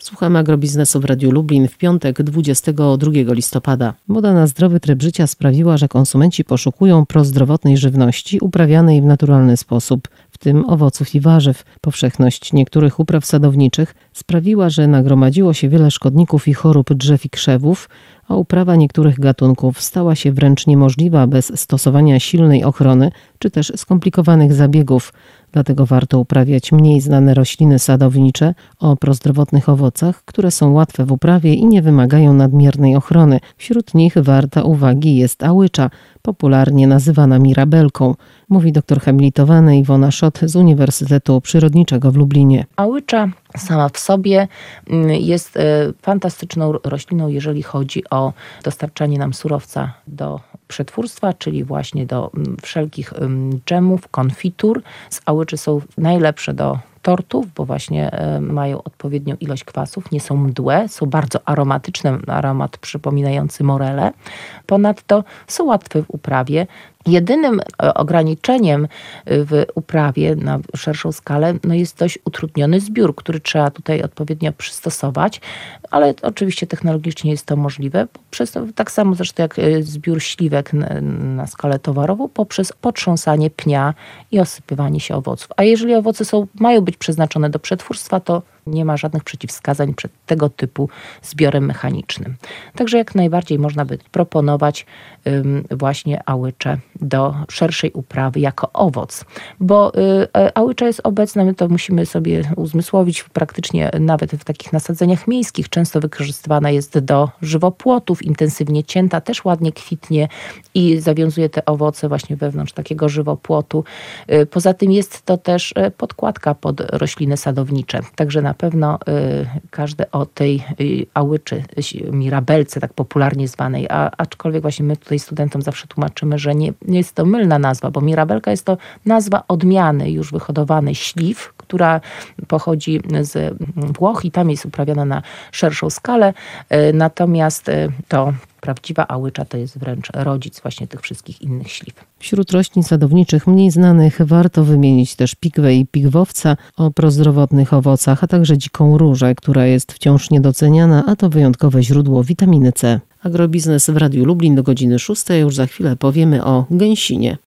Słuchamy agrobiznesu w Radiu Lublin w piątek 22 listopada. Moda na zdrowy tryb życia sprawiła, że konsumenci poszukują prozdrowotnej żywności uprawianej w naturalny sposób, w tym owoców i warzyw. Powszechność niektórych upraw sadowniczych sprawiła, że nagromadziło się wiele szkodników i chorób drzew i krzewów, a uprawa niektórych gatunków stała się wręcz niemożliwa bez stosowania silnej ochrony czy też skomplikowanych zabiegów. Dlatego warto uprawiać mniej znane rośliny sadownicze o prozdrowotnych owocach, które są łatwe w uprawie i nie wymagają nadmiernej ochrony. Wśród nich warta uwagi jest ałycza, popularnie nazywana mirabelką, mówi doktor habilitowany Iwona Szot z Uniwersytetu Przyrodniczego w Lublinie. Ałycza sama w sobie jest fantastyczną rośliną, jeżeli chodzi o dostarczanie nam surowca do przetwórstwa, czyli właśnie do wszelkich dżemów, konfitur. Z ałyczy są najlepsze do tortów, bo właśnie mają odpowiednią ilość kwasów, nie są mdłe, są bardzo aromatyczne, aromat przypominający morele. Ponadto są łatwe w uprawie. Jedynym ograniczeniem w uprawie na szerszą skalę jest dość utrudniony zbiór, który trzeba tutaj odpowiednio przystosować, ale oczywiście technologicznie jest to możliwe, tak samo zresztą jak zbiór śliwek na skalę towarową, poprzez potrząsanie pnia i osypywanie się owoców. A jeżeli owoce mają być przeznaczone do przetwórstwa, to nie ma żadnych przeciwwskazań przed tego typu zbiorem mechanicznym. Także jak najbardziej można by proponować właśnie ałyczę do szerszej uprawy jako owoc. Bo ałycza jest obecna, my to musimy sobie uzmysłowić praktycznie nawet w takich nasadzeniach miejskich. Często wykorzystywana jest do żywopłotów, intensywnie cięta, też ładnie kwitnie i zawiązuje te owoce właśnie wewnątrz takiego żywopłotu. Poza tym jest to też podkładka pod rośliny sadownicze. Także na pewno każdy o tej ałyczy, mirabelce, tak popularnie zwanej, aczkolwiek właśnie my tutaj studentom zawsze tłumaczymy, że nie jest to mylna nazwa, bo mirabelka jest to nazwa odmiany już wyhodowanej śliw, która pochodzi z Włoch i tam jest uprawiana na szerszą skalę, natomiast to prawdziwa ałycza to jest wręcz rodzic właśnie tych wszystkich innych śliw. Wśród roślin sadowniczych mniej znanych warto wymienić też pikwę i pigwowca o prozdrowotnych owocach, a także dziką różę, która jest wciąż niedoceniana, a to wyjątkowe źródło witaminy C. Agrobiznes w Radiu Lublin do godziny 6, już za chwilę powiemy o gęsinie.